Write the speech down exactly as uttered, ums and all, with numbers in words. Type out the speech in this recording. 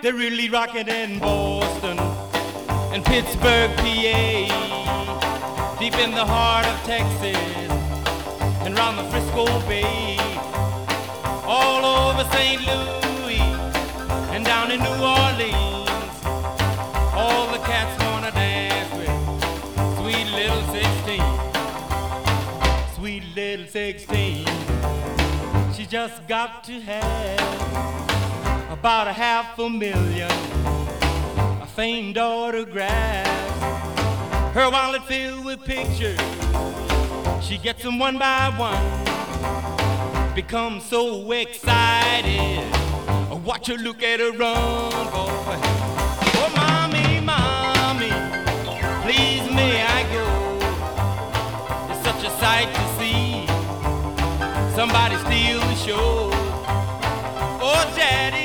They're really rocking in Boston and Pittsburgh, P A, deep in the heart of Texas and round the Frisco Bay, all over Saint Louis and down in New Orleans. All the cats wanna dance with sweet little sixteen, sweet little sixteen. She just got to have about a half a million of famed autographs. Her wallet filled with pictures, she gets them one by one. Becomes so excited, watch her look at her run, boy. Oh, mommy, mommy, please may I go? It's such a sight to see somebody steal the show. Oh, daddy.